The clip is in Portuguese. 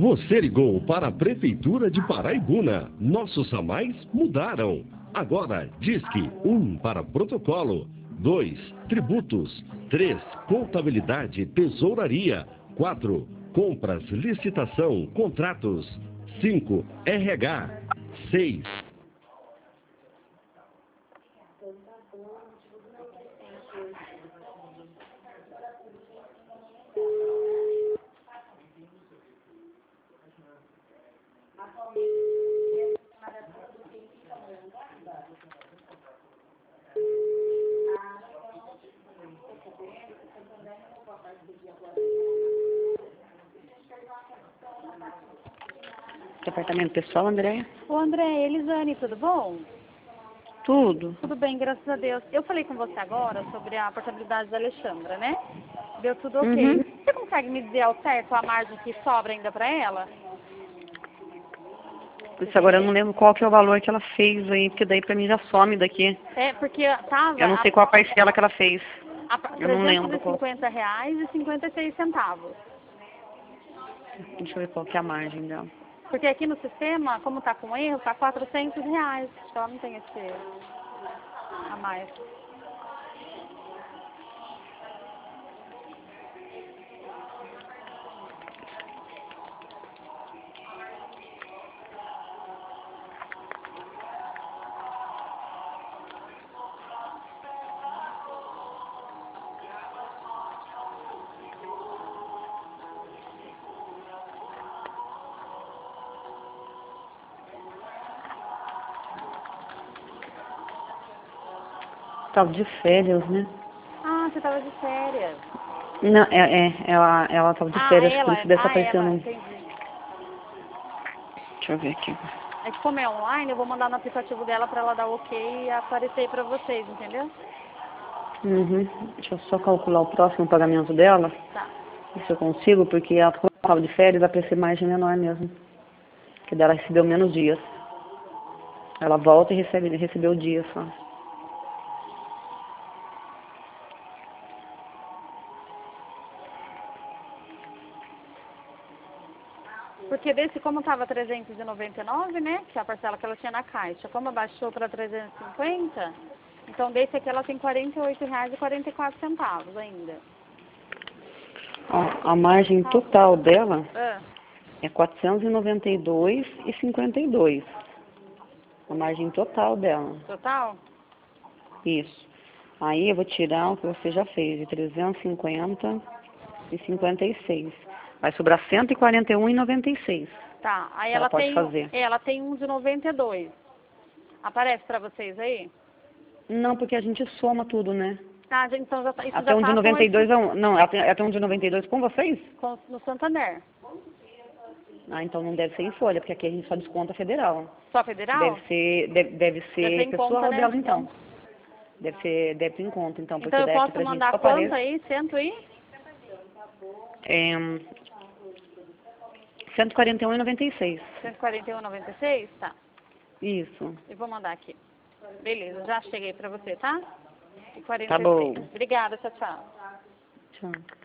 Você ligou para a Prefeitura de Paraibuna. Nossos ramais mudaram. Agora, Disque 1 para protocolo, 2 tributos, 3 contabilidade, tesouraria, 4 compras, licitação, contratos, 5 RH, 6 Departamento pessoal, Andréia? Ô, André, Elisane, tudo bom? Tudo. Tudo bem, graças a Deus. Eu falei com você agora sobre a portabilidade da Alexandra, né? Deu tudo ok. Uhum. Você consegue me dizer ao certo a margem que sobra ainda para ela? Isso agora eu não lembro qual que é o valor que ela fez aí, porque daí pra mim já some daqui. É, porque tava... Eu não sei qual a parcela que ela fez. Eu não lembro qual. R$350,56. Deixa eu ver qual que é a margem dela. Porque aqui no sistema, como tá com erro, tá R$400. Acho que ela não tem esse a mais. Tava de férias, né? Ah, você tava de férias. Não, ela tava de férias, por isso dessa aparecendo. Entendi. Deixa eu ver aqui. É que como é online, eu vou mandar no aplicativo dela pra ela dar ok e aparecer pra vocês, entendeu? Uhum. Deixa eu só calcular o próximo pagamento dela. Tá. Se eu consigo, porque ela tava de férias, vai aparecer margem menor mesmo. Porque dela recebeu menos dias. Ela volta e recebeu dias só. Porque desse, como estava 399, né, que é a parcela que ela tinha na caixa, como abaixou para 350, então desse aqui ela tem R$48,44 ainda. Ó, a margem total dela Ah, é 492,52. A margem total dela. total? Isso. Aí eu vou tirar o que você já fez, de 350,56. Vai sobrar 141,96. Tá, aí Ela pode fazer. ela tem um de 92. Aparece para vocês aí? Não, porque a gente soma tudo, né? Ah, gente, então já tá, isso Até já um de tá 92 é um... Não, até um de 92 com vocês? no Santander. Ah, então não deve ser em folha, porque aqui a gente só desconta federal. Só federal? Deve ser em pessoal conta, né? dela, então. Deve ser em conta, então, porque Então eu deve posso pra gente mandar só quanto aparece. aí? 100 aí? 141,96. 141,96? Tá. Isso. Eu vou mandar aqui. Beleza, já cheguei pra você, tá? E 46. Tá bom. Obrigada, tchau, tchau. Tchau.